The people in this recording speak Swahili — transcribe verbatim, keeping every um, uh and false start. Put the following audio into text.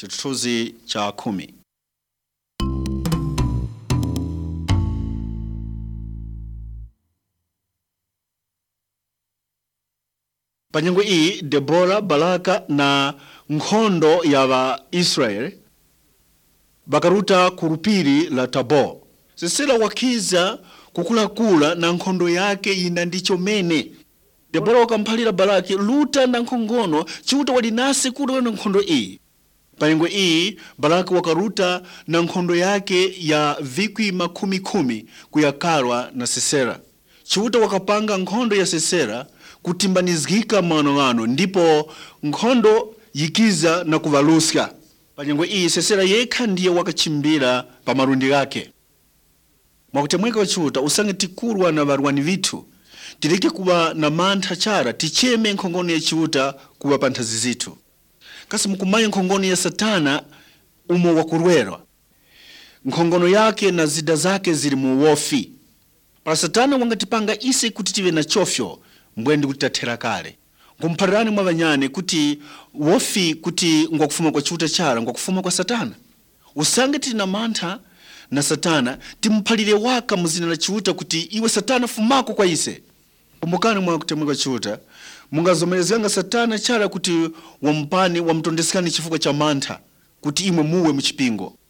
Chithunzi cha kumi. Panyengo iyi Debora, Baraka na nkhondo ya wa Israeli bakaruta kurupiri la Tabor. Sisera wakiza kukulakula na nkhondo yake ina ndicho mene. Debora wakamphalira Baraki luta na nkhongono chiuta walinasi kuda na nkhondo iyi. Panyengo iyi Baraki wakaruta na nkhondo yake ya vikwi makumi kumi kuyakalwa na Sisera. Chiuta wakapanga nkhondo ya Sisera kutimbanizgika mano ndipo nkhondo yikiza na kuvaluska. Panyengo iyi Sisera yekha ndiye wakachimbira pa marundi yake. Mwakutemweka wachiuta usange tikurwa na varwani vitu tileke kuwa na mantha chara ticheme nkhongono ya chiuta kuwa panthazi zitu. Kasi mkumanya nkhongono ya Satana umo wakurwerwa. Nkhongono yake na zida zake zili muwofi. Para Satana wangatipanga ise kuti tive na chofyo mbwendi kuti tathera kale. Ngumpharirani mwa vanyane kuti wofi kuti ngwakufuma kwa chiuta chara ngwakufuma kwa Satana. Usange tili na mantha na Satana timphalire waka muzina la chiuta kuti iwe Satana fumako kwa ise. Kumbukani mwa kutemweka chiuta mungazomerezanga Satana chara kuti wampani wamtondesekani chifukwa cha mantha kuti imwe muwe mchipingo.